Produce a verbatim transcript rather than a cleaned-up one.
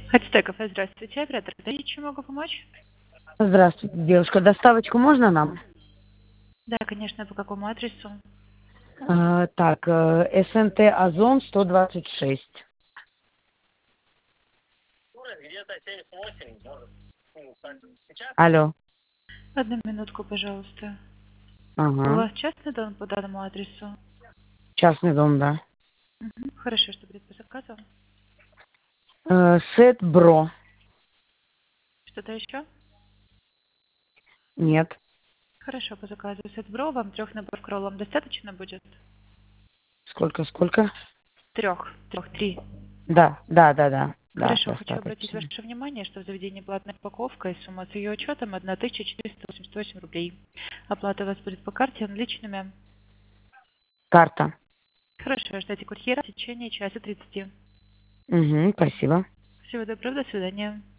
Хотите кафе, здравствуйте. Оператор, да, чем могу помочь? Здравствуйте, девушка. Доставочку можно нам? Да, конечно, по какому адресу? А, так, э, СНТ Озон сто двадцать шесть. Алло. Одну минутку, пожалуйста. У Ага. вас частный дом по данному адресу? Частный дом, да. Мгм. Хорошо, что будет по заказу. Э, Сет Бро. Что-то еще? Нет. Хорошо, по заказу. Сетбро, вам трех наборов кроллом достаточно будет? Сколько, сколько? Трех, трех, три. Да, да, да, да. Да, Хорошо, хочу обратить достаточно. ваше внимание, что в заведении платная упаковка и сумма с ее учетом тысяча четыреста восемьдесят восемь рублей. Оплата у вас будет по карте наличными. Карта. Хорошо, ждите курьера в течение часа тридцати. Угу, спасибо. Всего доброго, до свидания.